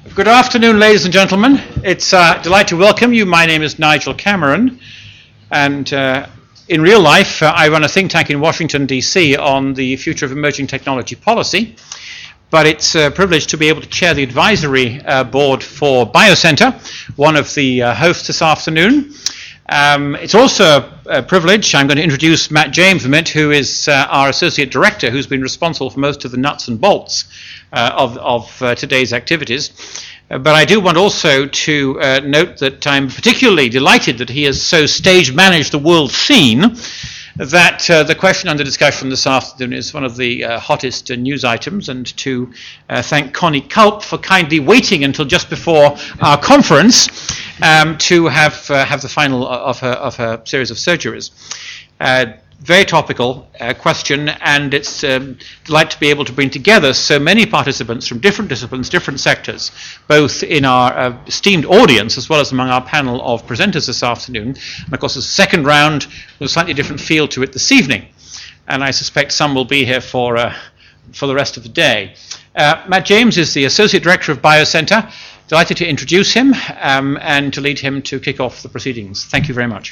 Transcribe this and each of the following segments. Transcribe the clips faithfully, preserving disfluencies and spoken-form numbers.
Good afternoon, ladies and gentlemen. It's a delight to welcome you. My name is Nigel Cameron, and uh, in real life, uh, I run a think tank in Washington, D C on the future of emerging technology policy, but it's a privilege to be able to chair the advisory uh, board for BioCentre, one of the uh, hosts this afternoon. Um, it's also a privilege. I'm going to introduce Matt James a minute, who is uh, our Associate Director, who's been responsible for most of the nuts and bolts uh, of, of uh, today's activities. Uh, but I do want also to uh, note that I'm particularly delighted that he has so stage managed the world scene that uh, the question under discussion this afternoon is one of the uh, hottest uh, news items, and to uh, thank Connie Culp for kindly waiting until just before our conference um, to have uh, have the final of her of her series of surgeries. Uh, very topical uh, question, and it's um, delight to be able to bring together so many participants from different disciplines, different sectors, both in our uh, esteemed audience as well as among our panel of presenters this afternoon. And of course, the second round with a slightly different feel to it this evening, and I suspect some will be here for uh, for the rest of the day. Uh, Matt James is the Associate Director of BioCentre. Delighted to introduce him um, and to lead him to kick off the proceedings. Thank you very much.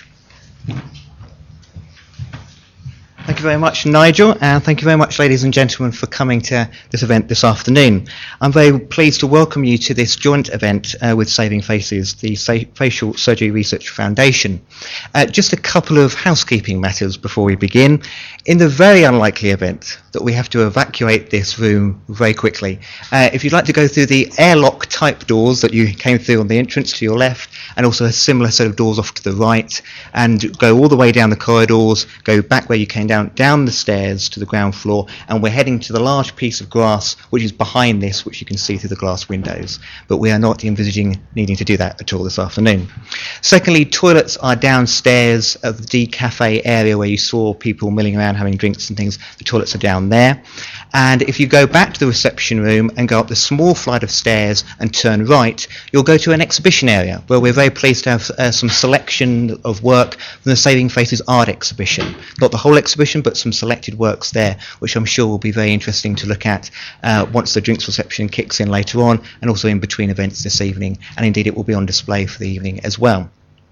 Thank you very much, Nigel, and thank you very much, ladies and gentlemen, for coming to this event this afternoon. I'm very pleased to welcome you to this joint event uh, with Saving Faces, the Sa- Facial Surgery Research Foundation. Uh, just a couple of housekeeping matters before we begin. In the very unlikely event that we have to evacuate this room very quickly, uh, if you'd like to go through the airlock type doors that you came through on the entrance to your left, and also a similar set of doors off to the right, and go all the way down the corridors, go back where you came down, down the stairs to the ground floor, and we're heading to the large piece of grass which is behind this, which you can see through the glass windows. But we are not envisaging needing to do that at all this afternoon. Secondly, toilets are downstairs of the D Cafe area where you saw people milling around having drinks and things. The toilets are down there. And if you go back to the reception room and go up the small flight of stairs and turn right, you'll go to an exhibition area where we're very pleased to have uh, some selection of work from the Saving Faces art exhibition. Not the whole exhibition, but some selected works there, which I'm sure will be very interesting to look at uh, once the drinks reception kicks in later on, and also in between events this evening, and indeed it will be on display for the evening as well.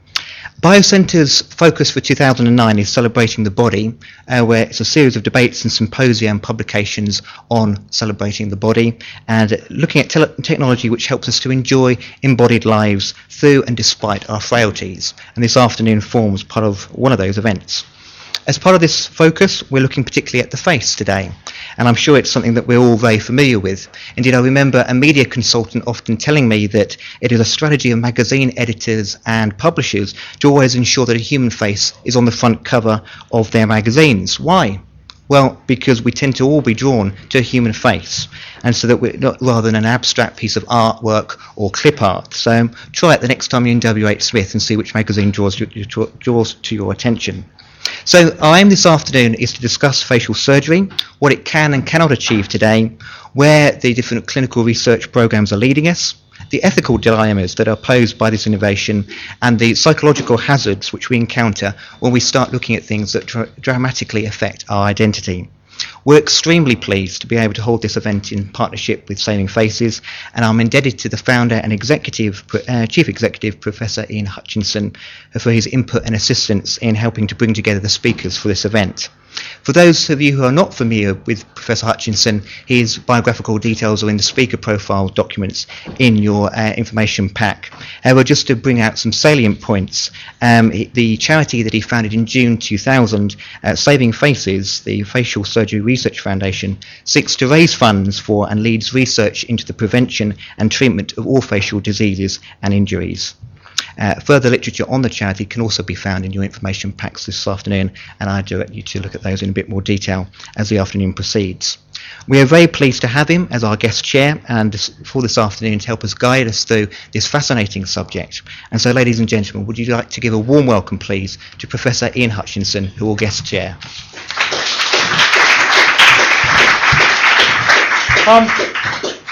BioCentre's focus for two thousand nine is Celebrating the Body, uh, where it's a series of debates and symposia and publications on celebrating the body and looking at te- technology which helps us to enjoy embodied lives through and despite our frailties. And this afternoon forms part of one of those events. As part of this focus, we're looking particularly at the face today, and I'm sure it's something that we're all very familiar with. Indeed, I remember a media consultant often telling me that it is a strategy of magazine editors and publishers to always ensure that a human face is on the front cover of their magazines. Why? Well, because we tend to all be drawn to a human face, and so that we're not rather than an abstract piece of artwork or clip art. So um, try it the next time you're in W H Smith and see which magazine draws, draws to your attention. So our aim this afternoon is to discuss facial surgery, what it can and cannot achieve today, where the different clinical research programs are leading us, the ethical dilemmas that are posed by this innovation, and the psychological hazards which we encounter when we start looking at things that dra- dramatically affect our identity. We're extremely pleased to be able to hold this event in partnership with Saving Faces, and I'm indebted to the founder and executive, uh, chief executive, Professor Ian Hutchinson, for his input and assistance in helping to bring together the speakers for this event. For those of you who are not familiar with Professor Hutchinson, his biographical details are in the speaker profile documents in your uh, information pack. However, just to bring out some salient points, um, the charity that he founded in June two thousand, uh, Saving Faces, the Facial Surgery Research Foundation, seeks to raise funds for and leads research into the prevention and treatment of all facial diseases and injuries. Uh, further literature on the charity can also be found in your information packs this afternoon, and I direct you to look at those in a bit more detail as the afternoon proceeds. We are very pleased to have him as our guest chair and this, for this afternoon to help us guide us through this fascinating subject. And so, ladies and gentlemen, would you like to give a warm welcome, please, to Professor Ian Hutchinson, who will guest chair. Um,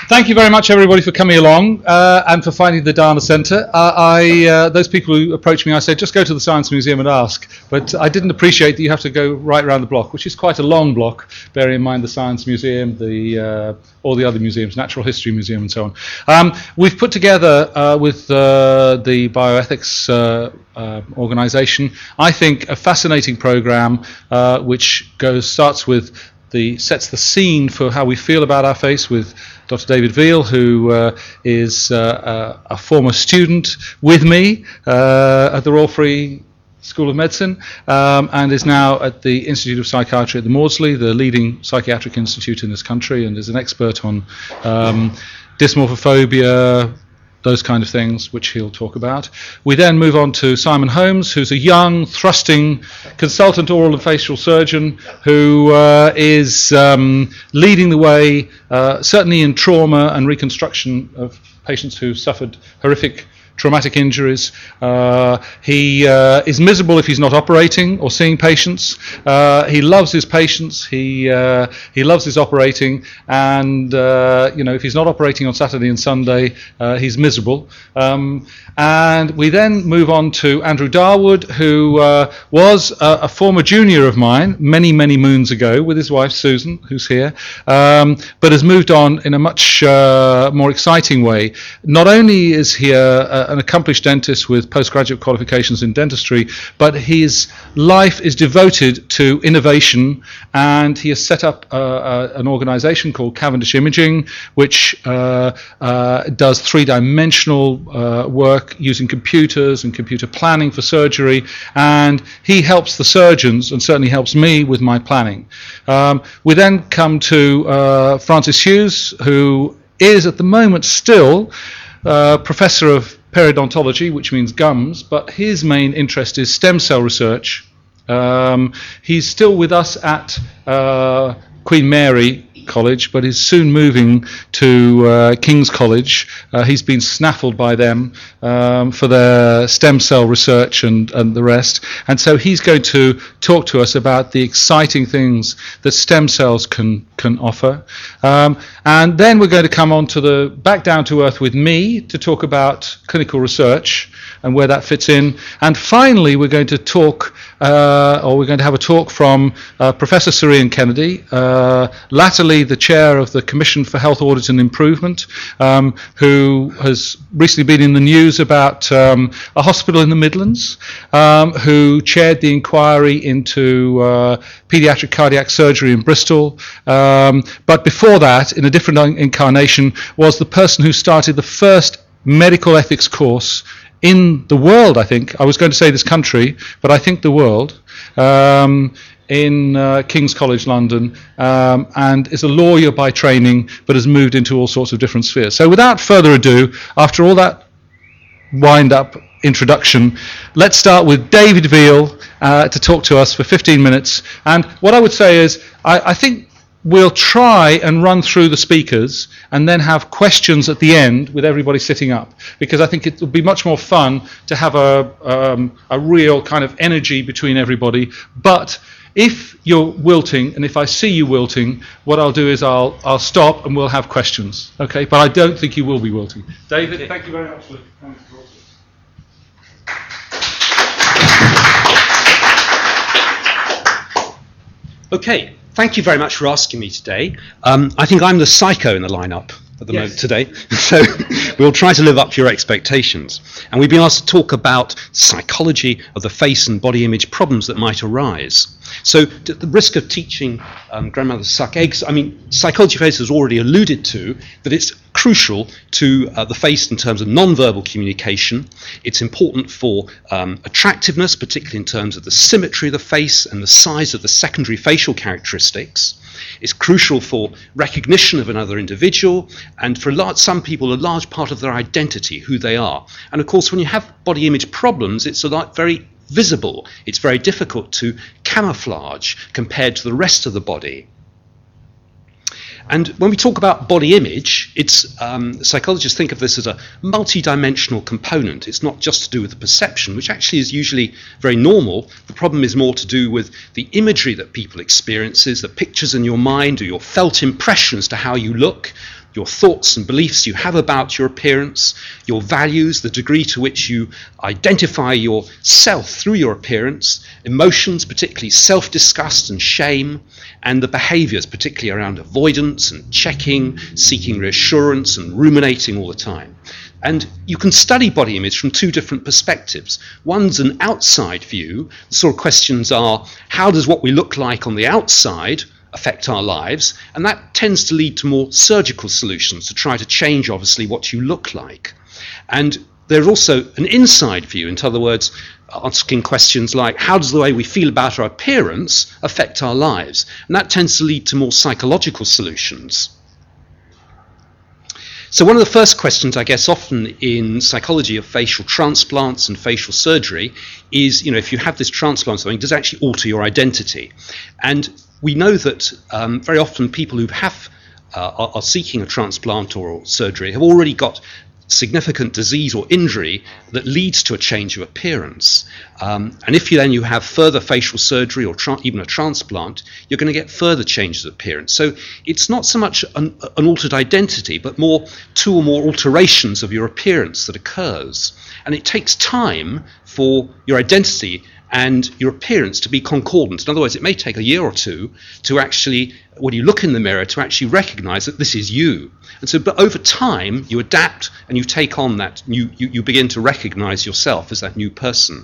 Thank you very much, everybody, for coming along uh, and for finding the Dana Centre. Uh, I, uh, those people who approached me, I said, just go to the Science Museum and ask. But I didn't appreciate that you have to go right around the block, which is quite a long block, bearing in mind the Science Museum, the uh, all the other museums, Natural History Museum, and so on. Um, we've put together uh, with uh, the Bioethics uh, uh, organisation, I think, a fascinating programme uh, which goes starts with the sets the scene for how we feel about our face with Doctor David Veal, who uh, is uh, a, a former student with me uh, at the Royal Free School of Medicine, um, and is now at the Institute of Psychiatry at the Maudsley, the leading psychiatric institute in this country, and is an expert on um, dysmorphophobia, those kind of things, which he'll talk about. We then move on to Simon Holmes, who's a young, thrusting consultant oral and facial surgeon who uh, is um, leading the way, uh, certainly in trauma and reconstruction of patients who suffered horrific traumatic injuries. Uh, he uh, is miserable if he's not operating or seeing patients. Uh, he loves his patients. He uh, he loves his operating, and uh, you know, if he's not operating on Saturday and Sunday, uh, he's miserable. Um, and we then move on to Andrew Darwood, who uh, was a, a former junior of mine many, many moons ago with his wife Susan, who's here, um, but has moved on in a much uh, more exciting way. Not only is he a, a an accomplished dentist with postgraduate qualifications in dentistry, but his life is devoted to innovation, and he has set up uh, uh, an organisation called Cavendish Imaging, which uh, uh, does three-dimensional uh, work using computers and computer planning for surgery, and he helps the surgeons and certainly helps me with my planning. Um, we then come to uh, Francis Hughes, who is at the moment still uh, Professor of Periodontology, which means gums, but his main interest is stem cell research. Um, he's still with us at uh, Queen Mary College, but is soon moving to uh, King's College. Uh, he's been snaffled by them um, for their stem cell research and, and the rest. And so he's going to talk to us about the exciting things that stem cells can can offer. Um, and then we're going to come on to the back down to earth with me to talk about clinical research and where that fits in. And finally, we're going to talk, uh, or we're going to have a talk from uh, Professor Sir Ian Kennedy, uh, latterly the chair of the Commission for Health Audit and Improvement, um, who has recently been in the news about um, a hospital in the Midlands, um, who chaired the inquiry into uh, paediatric cardiac surgery in Bristol. Um, but before that, in a different incarnation, was the person who started the first medical ethics course in the world, I think. I was going to say this country, but I think the world, um, in uh, King's College London, um, and is a lawyer by training, but has moved into all sorts of different spheres. So without further ado, after all that wind-up introduction, let's start with David Veal uh, to talk to us for fifteen minutes. And what I would say is, I, I think we'll try and run through the speakers and then have questions at the end with everybody sitting up, because I think it will be much more fun to have a, um, a real kind of energy between everybody. But if you're wilting, and if I see you wilting, what I'll do is I'll, I'll stop and we'll have questions. Okay? But I don't think you will be wilting. David, thank you very much for coming to talk to us. Okay. Thank you very much for asking me today. Um, I think I'm the psycho in the lineup at the yes. moment today, so we'll try to live up to your expectations. And we've been asked to talk about psychology of the face and body image problems that might arise. So, at the risk of teaching um, grandmothers to suck eggs, I mean, Psychology Face has already alluded to that it's crucial to uh, the face in terms of non-verbal communication. It's important for um, attractiveness, particularly in terms of the symmetry of the face and the size of the secondary facial characteristics. It's crucial for recognition of another individual, and for a large, some people, a large part of their identity, who they are. And of course, when you have body image problems, it's a lot very visible. It's very difficult to camouflage compared to the rest of the body. And when we talk about body image, it's um, psychologists think of this as a multi-dimensional component. It's not just to do with the perception, which actually is usually very normal. The problem is more to do with the imagery that people experiences, the pictures in your mind or your felt impressions to how you look, your thoughts and beliefs you have about your appearance, your values, the degree to which you identify yourself through your appearance, emotions, particularly self-disgust and shame, and the behaviours, particularly around avoidance and checking, seeking reassurance and ruminating all the time. And you can study body image from two different perspectives. One's an outside view. The sort of questions are, how does what we look like on the outside affect our lives? And that tends to lead to more surgical solutions to try to change, obviously, what you look like. And there's also an inside view, in other words, asking questions like, how does the way we feel about our appearance affect our lives? And that tends to lead to more psychological solutions. So one of the first questions, I guess, often in psychology of facial transplants and facial surgery is, you know, if you have this transplant or something, does it actually alter your identity? And we know that um, very often people who have uh, are, are seeking a transplant or surgery have already got significant disease or injury that leads to a change of appearance. Um, and if you then you have further facial surgery or tra- even a transplant, you're going to get further changes of appearance. So it's not so much an, an altered identity, but more two or more alterations of your appearance that occurs. And it takes time for your identity and your appearance to be concordant. In other words, it may take a year or two to actually, when you look in the mirror, to actually recognize that this is you. And so, but over time, you adapt and you take on that new, you, you begin to recognize yourself as that new person.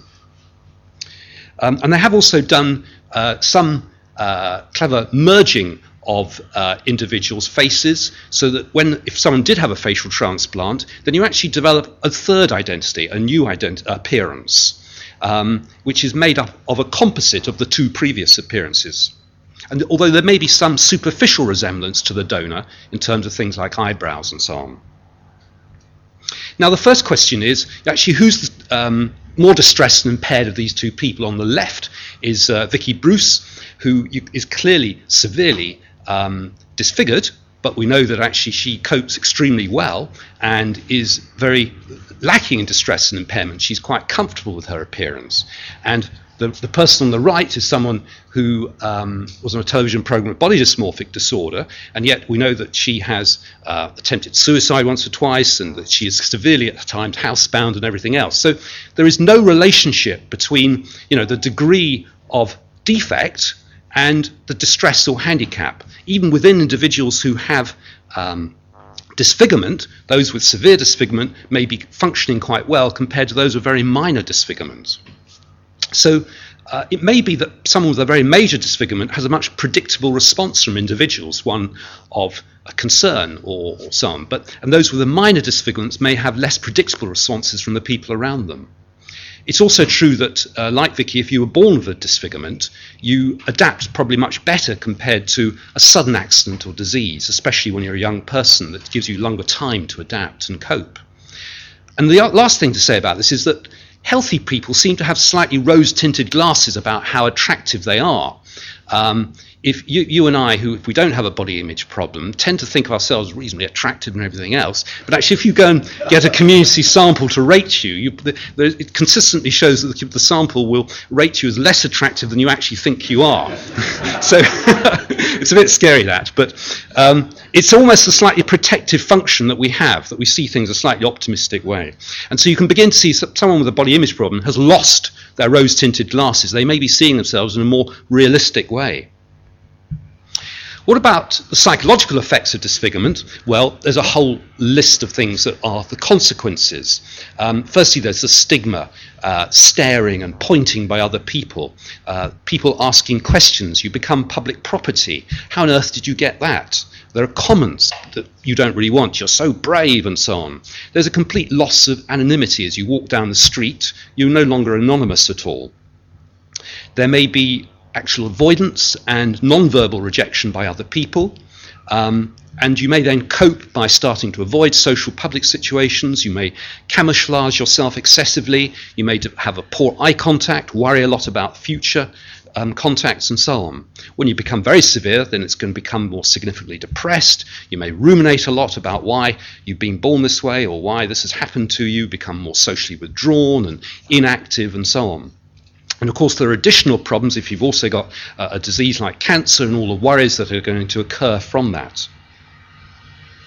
Um, and they have also done uh, some uh, clever merging of uh, individuals' faces, so that when, if someone did have a facial transplant, then you actually develop a third identity, a new ident- appearance. Um, which is made up of a composite of the two previous appearances. And although there may be some superficial resemblance to the donor in terms of things like eyebrows and so on. Now the first question is, actually, who's um, more distressed and impaired of these two people? On the left is uh, Vicky Bruce, who is clearly severely um, disfigured, but we know that actually she copes extremely well and is very lacking in distress and impairment. She's quite comfortable with her appearance. And the, the person on the right is someone who um, was on a television program with body dysmorphic disorder, and yet we know that she has uh, attempted suicide once or twice, and that she is severely at times housebound and everything else. So there is no relationship between, you know, the degree of defect and the distress or handicap. Even within individuals who have um, disfigurement, those with severe disfigurement may be functioning quite well compared to those with very minor disfigurement. So uh, it may be that someone with a very major disfigurement has a much predictable response from individuals, one of a concern or, or so on, but, and those with a minor disfigurements may have less predictable responses from the people around them. It's also true that, uh, like Vicky, if you were born with a disfigurement, you adapt probably much better compared to a sudden accident or disease, especially when you're a young person. That gives you longer time to adapt and cope. And the last thing to say about this is that healthy people seem to have slightly rose-tinted glasses about how attractive they are. Um, if you, you and I, who, if we don't have a body image problem, tend to think of ourselves reasonably attractive and everything else, but actually if you go and get a community sample to rate you, you the, the, it consistently shows that the, the sample will rate you as less attractive than you actually think you are. So it's a bit scary, that, but um, it's almost a slightly protective function that we have, that we see things a slightly optimistic way. And so you can begin to see someone with a body image problem has lost their rose-tinted glasses. They may be seeing themselves in a more realistic way. What about the psychological effects of disfigurement? Well, there's a whole list of things that are the consequences. Um, firstly, there's the stigma, uh, staring and pointing by other people, uh, people asking questions. You become public property. How on earth did you get that? There are comments that you don't really want. You're so brave and so on. There's a complete loss of anonymity as you walk down the street. You're no longer anonymous at all. There may be actual avoidance and non-verbal rejection by other people. Um, and you may then cope by starting to avoid social public situations. You may camouflage yourself excessively. You may have a poor eye contact, worry a lot about future um, contacts and so on. When you become very severe, then it's going to become more significantly depressed. You may ruminate a lot about why you've been born this way or why this has happened to you, become more socially withdrawn and inactive and so on. And of course there are additional problems if you've also got uh, a disease like cancer and all the worries that are going to occur from that.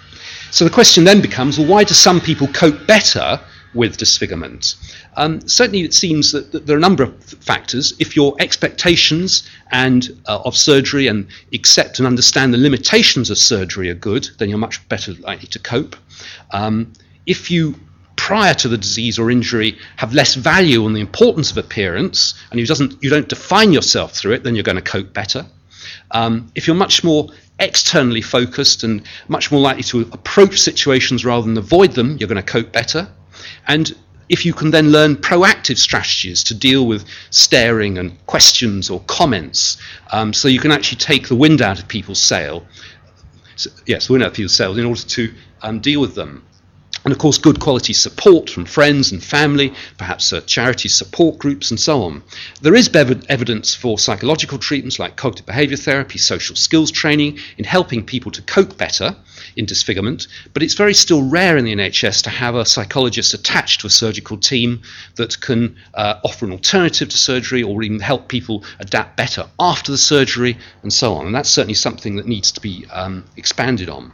So the question then becomes, well, why do some people cope better with disfigurement? Um, certainly it seems that, that there are a number of factors. If your expectations and uh, of surgery and accept and understand the limitations of surgery are good, then you're much better likely to cope. Um, if you, prior to the disease or injury, have less value on the importance of appearance, and you, doesn't, you don't define yourself through it, then you're going to cope better. Um, if you're much more externally focused and much more likely to approach situations rather than avoid them, you're going to cope better. And if you can then learn proactive strategies to deal with staring and questions or comments, um, so you can actually take the wind out of people's sail, so, yes, the wind out of people's sails in order to um, deal with them. And of course, good quality support from friends and family, perhaps uh, charity support groups and so on. There is bev- evidence for psychological treatments like cognitive behaviour therapy, social skills training in helping people to cope better in disfigurement, but it's very still rare in the N H S to have a psychologist attached to a surgical team that can uh, offer an alternative to surgery or even help people adapt better after the surgery and so on. And that's certainly something that needs to be um, expanded on.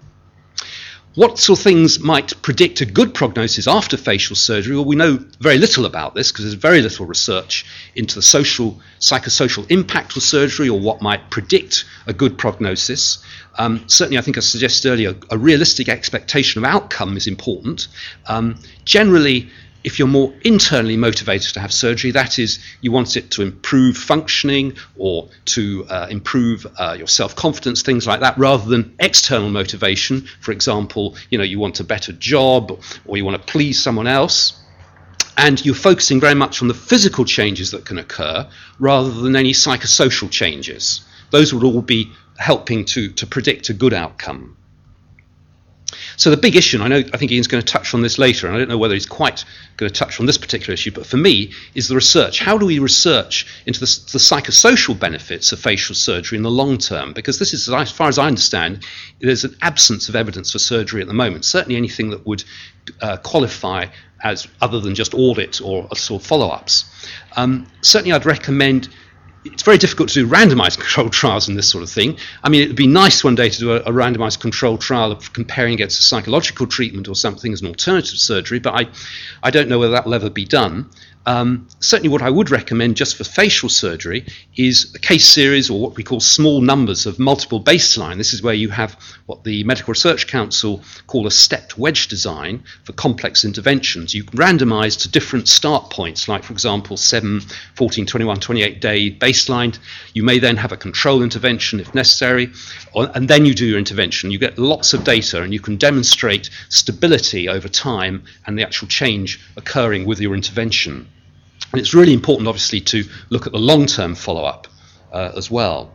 What sort of things might predict a good prognosis after facial surgery? Well, we know very little about this because there's very little research into the social, psychosocial impact of surgery or what might predict a good prognosis. Um, certainly, I think I suggested earlier, a realistic expectation of outcome is important. Um, generally, if you're more internally motivated to have surgery, that is, you want it to improve functioning or to uh, improve uh, your self-confidence, things like that, rather than external motivation. For example, you know, you want a better job or you want to please someone else. And you're focusing very much on the physical changes that can occur rather than any psychosocial changes. Those would all be helping to, to predict a good outcome. So the big issue, and I know I think Ian's going to touch on this later, and I don't know whether he's quite going to touch on this particular issue, but for me is the research. How do we research into the, the psychosocial benefits of facial surgery in the long term? Because this is, as far as I understand, there's an absence of evidence for surgery at the moment. Certainly anything that would uh, qualify as other than just audit or sort of follow-ups. Um, certainly I'd recommend. It's very difficult to do randomized controlled trials in this sort of thing. I mean, it would be nice one day to do a, a randomized controlled trial of comparing against a psychological treatment or something as an alternative to surgery, but I, I don't know whether that will ever be done. Um, certainly what I would recommend just for facial surgery is a case series or what we call small numbers of multiple baseline. This is where you have what the Medical Research Council call a stepped wedge design for complex interventions. You can randomise to different start points, like for example seven, fourteen, twenty-one, twenty-eight day baseline. You may then have a control intervention if necessary, or, and then you do your intervention. You get lots of data and you can demonstrate stability over time and the actual change occurring with your intervention. And it's really important, obviously, to look at the long-term follow-up uh, as well.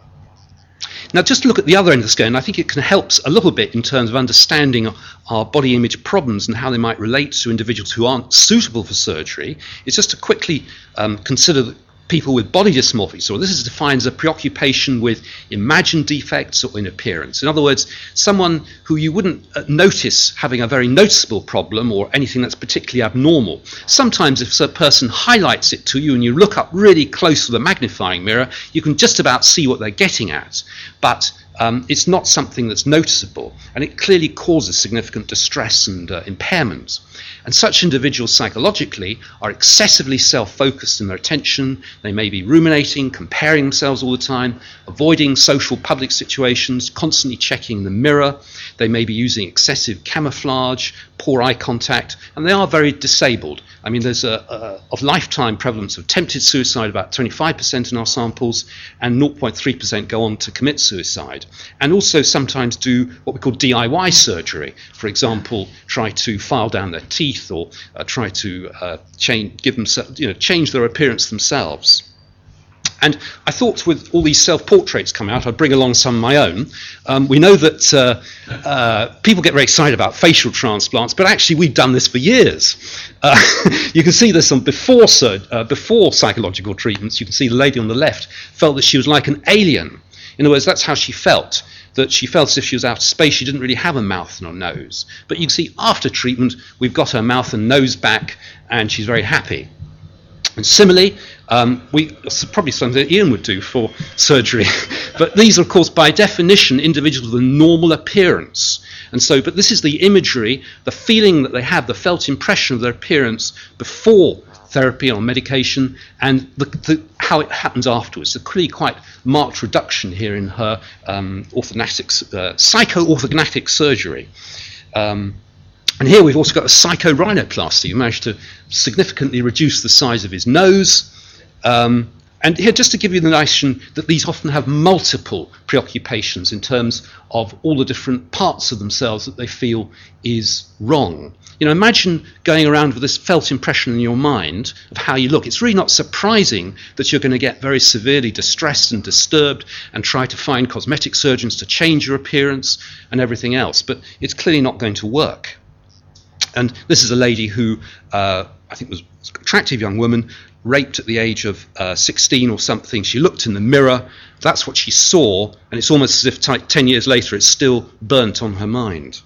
Now, just to look at the other end of the scale, and I think it can help us a little bit in terms of understanding our body image problems and how they might relate to individuals who aren't suitable for surgery, is just to quickly um, consider the people with body dysmorphic. So this is defined as a preoccupation with imagined defects or in appearance. In other words, someone who you wouldn't uh, notice having a very noticeable problem or anything that's particularly abnormal. Sometimes if a person highlights it to you and you look up really close with a magnifying mirror, you can just about see what they're getting at. But um, it's not something that's noticeable, and it clearly causes significant distress and uh, impairment. And such individuals psychologically are excessively self-focused in their attention. They may be ruminating, comparing themselves all the time, avoiding social public situations, constantly checking the mirror. They may be using excessive camouflage, poor eye contact, and they are very disabled. I mean, there's a, a of lifetime prevalence of attempted suicide, about twenty-five percent in our samples, and zero point three percent go on to commit suicide. And also sometimes do what we call D I Y surgery. For example, try to file down their teeth or uh, try to uh, change, give them, you know, change their appearance themselves. And I thought with all these self-portraits coming out, I'd bring along some of my own. Um, we know that uh, uh, people get very excited about facial transplants, but actually we've done this for years. Uh, you can see this on before, uh, before psychological treatments. You can see the lady on the left felt that she was like an alien. In other words, that's how she felt, that she felt as if she was out of space. She didn't really have a mouth and a nose. But you can see after treatment, we've got her mouth and nose back, and she's very happy. And similarly, um, we it's probably something that Ian would do for surgery, but these are, of course, by definition, individuals with a normal appearance. And so, but this is the imagery, the feeling that they have, the felt impression of their appearance before therapy or medication, and the, the, how it happens afterwards. So clearly quite marked reduction here in her um, orthognathic, uh, psycho-orthognathic surgery. Um, and here we've also got a psychorhinoplasty. He managed to significantly reduce the size of his nose. Um, and here, just to give you the notion that these often have multiple preoccupations in terms of all the different parts of themselves that they feel is wrong. You know, imagine going around with this felt impression in your mind of how you look. It's really not surprising that you're going to get very severely distressed and disturbed and try to find cosmetic surgeons to change your appearance and everything else. But it's clearly not going to work. And this is a lady who uh, I think was an attractive young woman, raped at the age of uh, sixteen or something. She looked in the mirror. That's what she saw. And it's almost as if t- ten years later it's still burnt on her mind.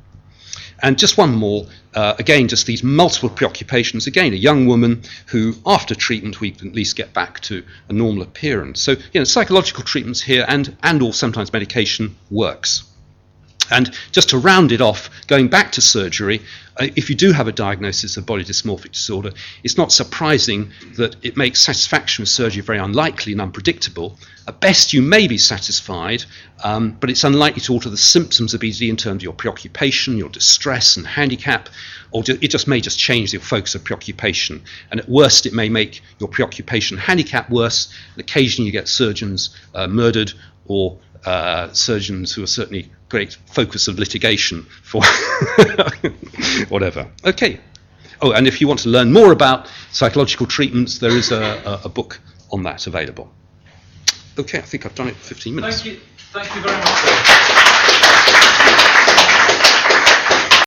And just one more, uh, again, just these multiple preoccupations. Again, a young woman who, after treatment, we can at least get back to a normal appearance. So, you know, psychological treatments here and, and or sometimes medication works. And just to round it off, going back to surgery, uh, if you do have a diagnosis of body dysmorphic disorder, it's not surprising that it makes satisfaction with surgery very unlikely and unpredictable. At best, you may be satisfied, um, but it's unlikely to alter the symptoms of B D D in terms of your preoccupation, your distress and handicap, or ju- it just may just change your focus of preoccupation. And at worst, it may make your preoccupation handicap worse, and occasionally you get surgeons uh, murdered or uh, surgeons who are certainly great focus of litigation for whatever. Okay. Oh, and if you want to learn more about psychological treatments, there is a, a, a book on that available. Okay, I think I've done it for fifteen minutes. Thank you. Thank you very much.